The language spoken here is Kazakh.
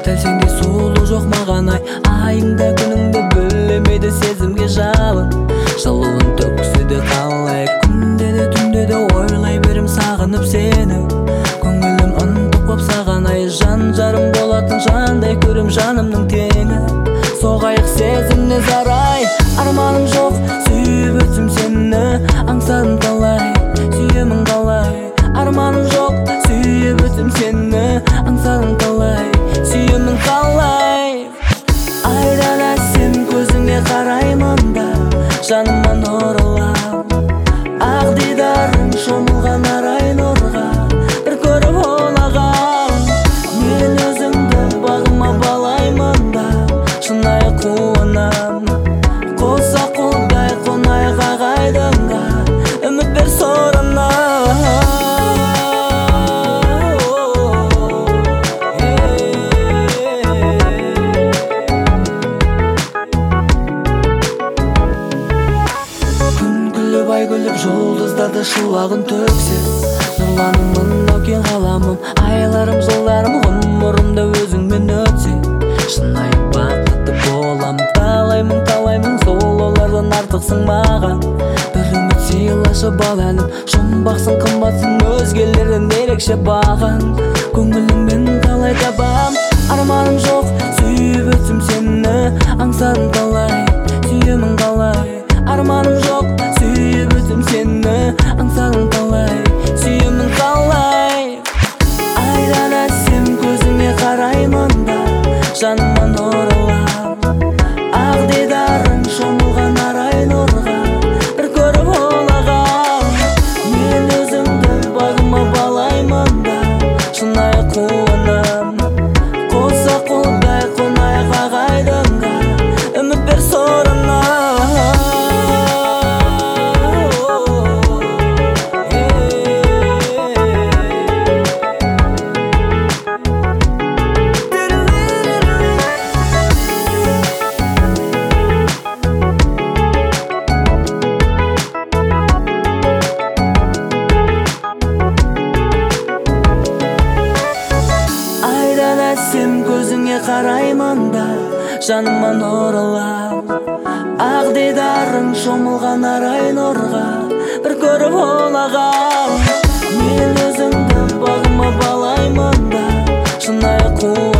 дәл сендей сұлу жоқ маған ай. Айыңда күніңді бөлемейді сезімге жалын. Жылуын төксе де қалай, күнде де түнде де ойлай берем сағынып сені. Көңілім ынтық боп саған ай, жан жарым болатын жандай көрем жанымның теңі. Соғайық сезімне зарай, арманым жоқ сүйіп өтсем сені. Аңсадым талай, сүйемін қалай. Арманым жоқ сүйіп өтсем сені. Аңсадым талай, сүйемін қалай. Айдан әсем көзіңе қараймын да, жаныма нұрылап. Ақ дидарың шомылған арай нұрға, бір көріп олаған. Мен өзіңді бағыма балаймын да, шынайы қуанам. Қоса қолдай қонайық ағайдыңға, үміт бер сорына. Ай күліп жұлдыздарды шуағын төксе, нұрланымын ау кең ғаламым. Айларым жылдарым ғұмырымда өзіңмен өтсе, шынайы бақытты болам. Талаймын талаймын сұлулардан артықсың маған. Бір үміт сыйлашы бал әнім, жұмбақсың қымбатсың өзгелерден ерекше баған. Көңіліммен талай табам, арманым жоқ сүйіп өтсем сені. Аңсадым талай, сүйемін қалай. Арманым жоқ сүйіп өтсем сені. Аңсадым талай, сүйемін қалай. Айдан әсем көзіңе қараймын да, жаныма нұрылап. Ақ дидарың шомылған арай нұрға, бір көріп олаған. Мен өзіңді бағыма балаймын да, шынайы қуанам. Қоса қолдай қонайық ағайдыңға, үміт бер сорына. Әсем көзіңе қараймын да, жаныма нұрылап. Ақ дидарың шомылған арай нұрға, бір көріп олаған. Мен өзіңді бағыма балаймын да, шынайы қуанам.